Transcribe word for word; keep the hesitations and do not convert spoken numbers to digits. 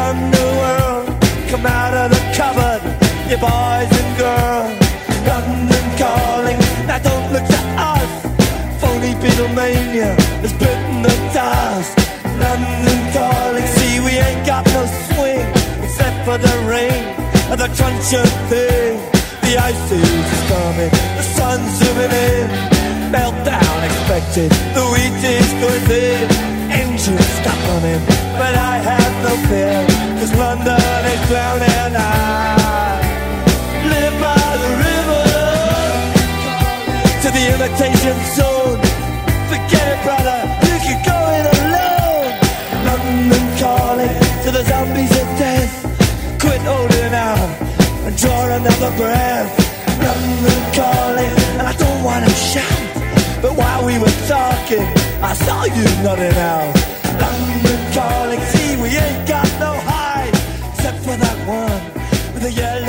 underworld, come out of the cupboard, you boys and girls. London calling, now don't look to us. Phony Beatlemania has bitten the dust. London calling, see we ain't got no swing except for the rain and the crunch of thing. The ice age is coming, the sun's zooming in. Meltdown expected, the wheat is going thin. Engines stop running, but I have no fear, cause London is drowning. I live by the river to the imitation zone. Forget it, brother, you can go it alone. London calling to the zombies of death. Quit holding out and draw another breath. London calling, and I don't wanna shout, but while we were talking, I saw you nodding out. London calling, see we ain't got no hide, except for that one with the yellow